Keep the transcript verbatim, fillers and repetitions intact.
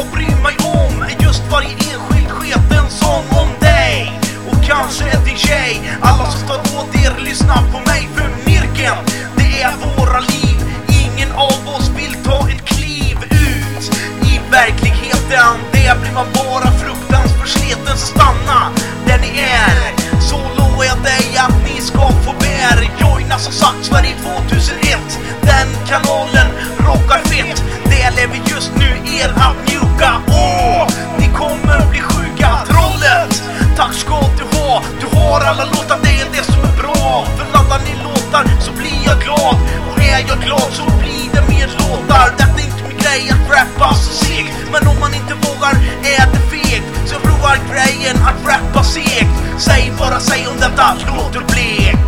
jag bryr mig om är just varje enskild sketen sång om dig. Och kanske en D J. Alla som tar åt er, lyssna på mig. För Mirken, det är våra liv. Ingen av oss vill ta ett kliv ut i verkligheten. Det blir man bara fruktans försleten. Så stanna där ni är, så lovar jag dig att ni ska få bär. Joina som sagt Sverige tvåtusenett. Den kanalen rockar fett. Det lever just nu er att njuka. Åh, ni kommer bli sjuka. Trollet, tack ska du ha. Du har alla låtar, det är det som är bra. För laddar ni låtar så blir jag glad. Och är jag glad så blir det mer låtar. Det är inte min grej att rappa så seg. Men om man inte vågar är det feg. Så jag provar grejen att rappa seg. Säg bara säg om detta låter blek.